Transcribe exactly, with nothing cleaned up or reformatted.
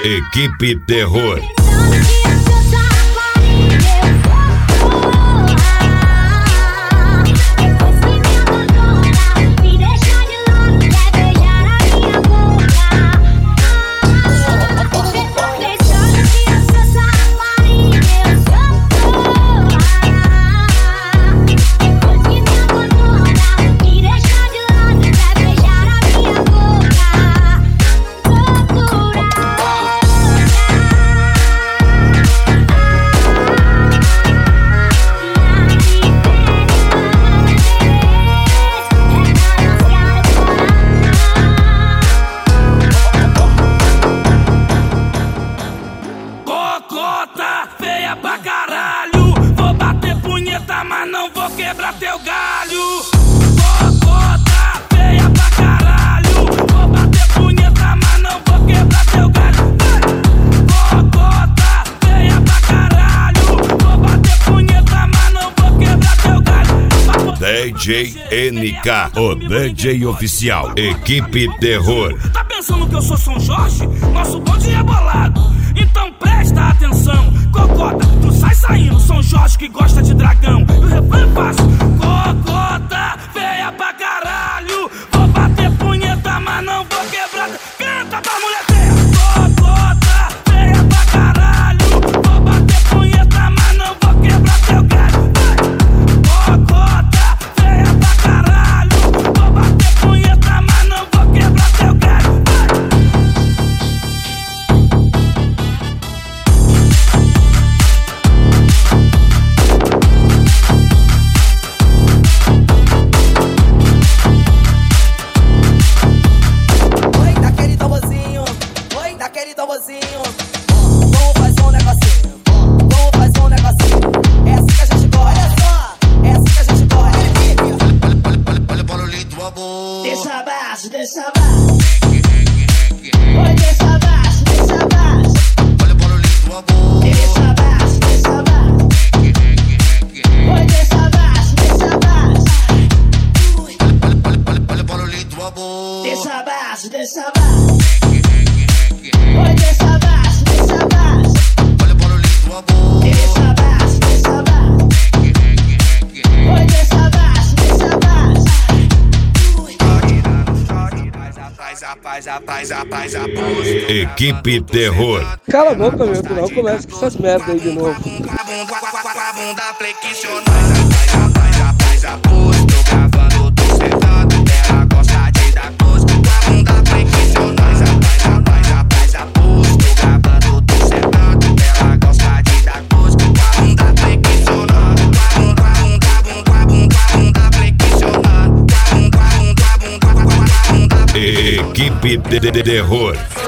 Equipe Terror. Cocota feia pra caralho, vou bater punheta, mas não vou quebrar teu galho. Cocota feia pra caralho, vou bater punheta, mas não vou quebrar teu galho. Cocota feia pra caralho, vou bater punheta, mas não vou quebrar teu galho. D J N K, o D J oficial. Equipe Terror. Tá pensando que eu sou São Jorge? Nosso bonde é bolado. Então presta atenção, Cocota, tu sai saindo, São Jorge que gosta de dragão. E o refrão é fácil, Cocota, feia pra caralho, vou bater punheta, mas não vou quebrar. Canta pra mulher feia, Cocota, feia pra caralho, vou bater punheta, mas não vou quebrar teu galho. Cocota, feia pra caralho, vou bater punheta, mas não vou quebrar teu galho. Daquele tamborzinho, vamos fazer um negocinho, vamos fazer um negocinho. É assim que a gente gosta, olha só, é assim que a gente gosta. Olha o barulhinho do amor. Deixa abaixo, deixa abaixo. Oi, deixa abaixo, deixa abaixo. Olha o barulhinho do amor. Deixa abaixo, deixa abaixo. Oi, deixa abaixo, deixa abaixo. Olha o barulhinho do amor. Deixa abaixo, deixa abaixo. Oi, deixa abaixo, deixa abaixo. Olha o barulhinho do amor. Deixa abaixo, deixa abaixo. Oi, deixa abaixo, deixa abaixo. Equipe Terror. Cala a boca, meu, tu não começa com essas merda aí de novo. Equipe de Terror.